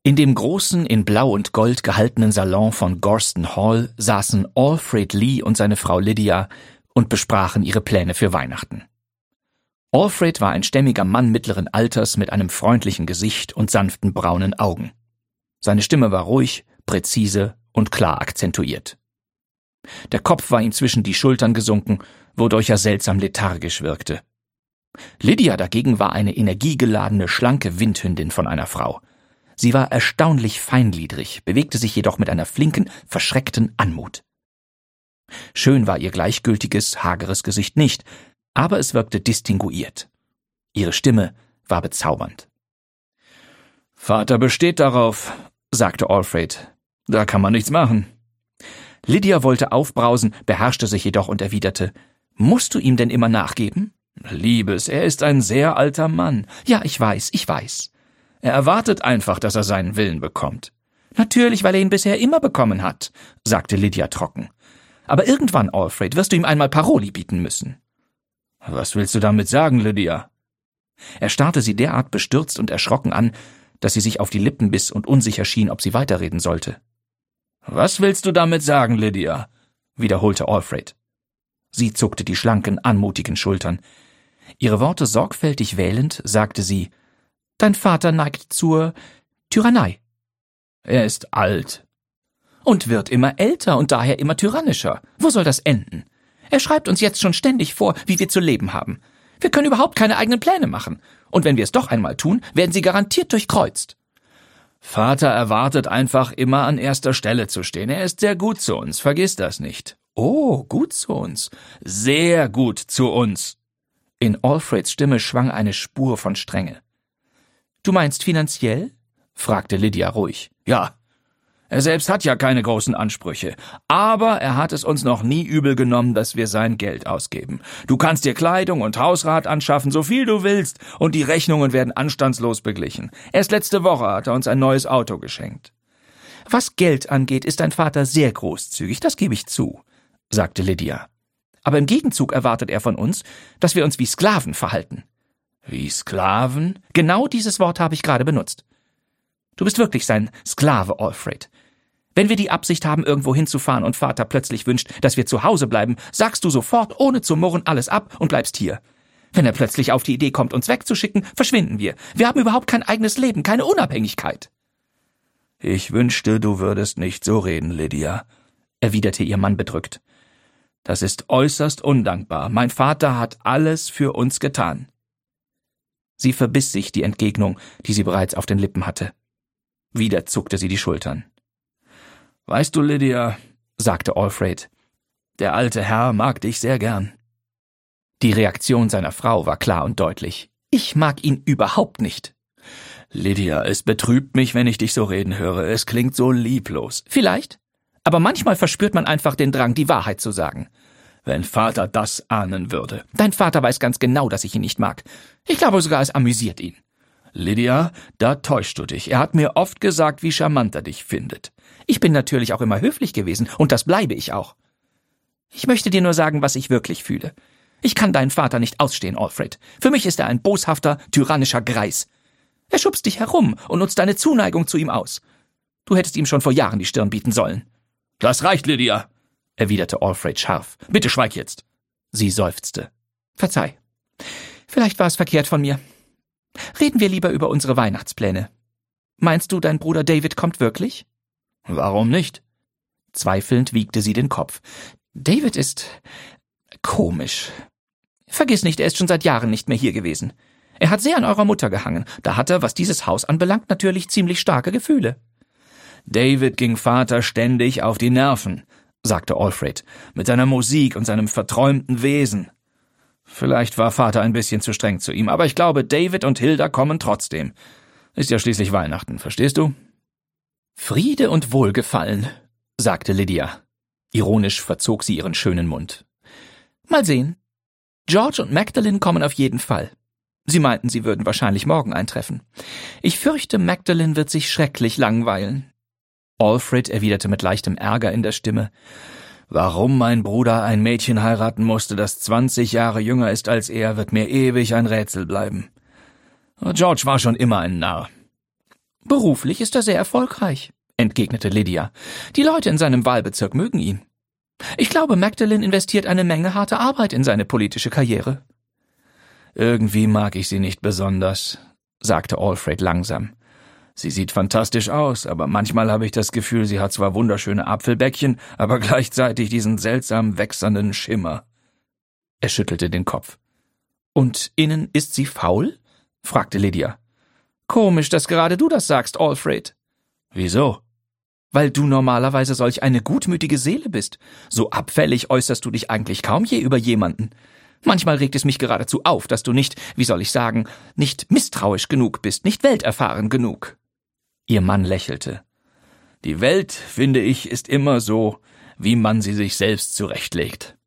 In dem großen, in Blau und Gold gehaltenen Salon von Gorston Hall saßen Alfred Lee und seine Frau Lydia und besprachen ihre Pläne für Weihnachten. Alfred war ein stämmiger Mann mittleren Alters mit einem freundlichen Gesicht und sanften braunen Augen. Seine Stimme war ruhig, präzise und klar akzentuiert. Der Kopf war ihm zwischen die Schultern gesunken, wodurch er seltsam lethargisch wirkte. Lydia dagegen war eine energiegeladene, schlanke Windhündin von einer Frau. Sie war erstaunlich feingliedrig, bewegte sich jedoch mit einer flinken, verschreckten Anmut. Schön war ihr gleichgültiges, hageres Gesicht nicht, aber es wirkte distinguiert. Ihre Stimme war bezaubernd. »Vater besteht darauf«, sagte Alfred. »Da kann man nichts machen.« Lydia wollte aufbrausen, beherrschte sich jedoch und erwiderte, »Musst du ihm denn immer nachgeben?« »Liebes, er ist ein sehr alter Mann.« »Ja, ich weiß. Er erwartet einfach, dass er seinen Willen bekommt.« »Natürlich, weil er ihn bisher immer bekommen hat«, sagte Lydia trocken. »Aber irgendwann, Alfred, wirst du ihm einmal Paroli bieten müssen.« »Was willst du damit sagen, Lydia?« Er starrte sie derart bestürzt und erschrocken an, dass sie sich auf die Lippen biss und unsicher schien, ob sie weiterreden sollte. »Was willst du damit sagen, Lydia?« wiederholte Alfred. Sie zuckte die schlanken, anmutigen Schultern. Ihre Worte sorgfältig wählend, sagte sie, »Dein Vater neigt zur Tyrannei.« »Er ist alt.« »Und wird immer älter und daher immer tyrannischer. Wo soll das enden? Er schreibt uns jetzt schon ständig vor, wie wir zu leben haben. Wir können überhaupt keine eigenen Pläne machen. Und wenn wir es doch einmal tun, werden sie garantiert durchkreuzt.« »Vater erwartet einfach immer an erster Stelle zu stehen. Er ist sehr gut zu uns, vergiss das nicht.« »Oh, gut zu uns. Sehr gut zu uns.« In Alfreds Stimme schwang eine Spur von Strenge. »Du meinst finanziell?« fragte Lydia ruhig. »Ja. Er selbst hat ja keine großen Ansprüche, aber er hat es uns noch nie übel genommen, dass wir sein Geld ausgeben. Du kannst dir Kleidung und Hausrat anschaffen, so viel du willst, und die Rechnungen werden anstandslos beglichen. Erst letzte Woche hat er uns ein neues Auto geschenkt.« »Was Geld angeht, ist dein Vater sehr großzügig, das gebe ich zu«, sagte Lydia. »Aber im Gegenzug erwartet er von uns, dass wir uns wie Sklaven verhalten.« »Wie Sklaven?« »Genau dieses Wort habe ich gerade benutzt. Du bist wirklich sein Sklave, Alfred. Wenn wir die Absicht haben, irgendwo hinzufahren und Vater plötzlich wünscht, dass wir zu Hause bleiben, sagst du sofort, ohne zu murren, alles ab und bleibst hier. Wenn er plötzlich auf die Idee kommt, uns wegzuschicken, verschwinden wir. Wir haben überhaupt kein eigenes Leben, keine Unabhängigkeit.« »Ich wünschte, du würdest nicht so reden, Lydia«, erwiderte ihr Mann bedrückt. »Das ist äußerst undankbar. Mein Vater hat alles für uns getan.« Sie verbiss sich die Entgegnung, die sie bereits auf den Lippen hatte. Wieder zuckte sie die Schultern. »Weißt du, Lydia«, sagte Alfred, »der alte Herr mag dich sehr gern.« Die Reaktion seiner Frau war klar und deutlich. »Ich mag ihn überhaupt nicht.« »Lydia, es betrübt mich, wenn ich dich so reden höre. Es klingt so lieblos.« »Vielleicht. Aber manchmal verspürt man einfach den Drang, die Wahrheit zu sagen.« »Wenn Vater das ahnen würde.« »Dein Vater weiß ganz genau, dass ich ihn nicht mag. Ich glaube sogar, es amüsiert ihn.« »Lydia, da täuschst du dich. Er hat mir oft gesagt, wie charmant er dich findet.« »Ich bin natürlich auch immer höflich gewesen, und das bleibe ich auch. Ich möchte dir nur sagen, was ich wirklich fühle. Ich kann deinen Vater nicht ausstehen, Alfred. Für mich ist er ein boshafter, tyrannischer Greis. Er schubst dich herum und nutzt deine Zuneigung zu ihm aus. Du hättest ihm schon vor Jahren die Stirn bieten sollen.« »Das reicht, Lydia«, erwiderte Alfred scharf. »Bitte schweig jetzt.« Sie seufzte. »Verzeih. Vielleicht war es verkehrt von mir. Reden wir lieber über unsere Weihnachtspläne. Meinst du, dein Bruder David kommt wirklich?« »Warum nicht?« Zweifelnd wiegte sie den Kopf. »David ist komisch. Vergiss nicht, er ist schon seit Jahren nicht mehr hier gewesen. Er hat sehr an eurer Mutter gehangen. Da hat er, was dieses Haus anbelangt, natürlich ziemlich starke Gefühle.« »David ging Vater ständig auf die Nerven«, sagte Alfred, »mit seiner Musik und seinem verträumten Wesen. Vielleicht war Vater ein bisschen zu streng zu ihm, aber ich glaube, David und Hilda kommen trotzdem. Ist ja schließlich Weihnachten, verstehst du?« »Friede und Wohlgefallen«, sagte Lydia. Ironisch verzog sie ihren schönen Mund. »Mal sehen. George und Magdalene kommen auf jeden Fall. Sie meinten, sie würden wahrscheinlich morgen eintreffen. Ich fürchte, Magdalene wird sich schrecklich langweilen.« Alfred erwiderte mit leichtem Ärger in der Stimme, »Warum mein Bruder ein Mädchen heiraten musste, das 20 Jahre jünger ist als er, wird mir ewig ein Rätsel bleiben. George war schon immer ein Narr. Beruflich ist er sehr erfolgreich, entgegnete Lydia. Die Leute in seinem Wahlbezirk mögen ihn. Ich glaube, Magdalene investiert eine Menge harte Arbeit in seine politische Karriere. Irgendwie mag ich sie nicht besonders, sagte Alfred langsam. Sie sieht fantastisch aus, aber manchmal habe ich das Gefühl, sie hat zwar wunderschöne Apfelbäckchen, aber gleichzeitig diesen seltsam wächsernden Schimmer. Er schüttelte den Kopf. »Und innen ist sie faul?« fragte Lydia. »Komisch, dass gerade du das sagst, Alfred.« »Wieso?« »Weil du normalerweise solch eine gutmütige Seele bist. So abfällig äußerst du dich eigentlich kaum je über jemanden. Manchmal regt es mich geradezu auf, dass du nicht, wie soll ich sagen, nicht misstrauisch genug bist, nicht welterfahren genug.« Ihr Mann lächelte. »Die Welt, finde ich, ist immer so, wie man sie sich selbst zurechtlegt.«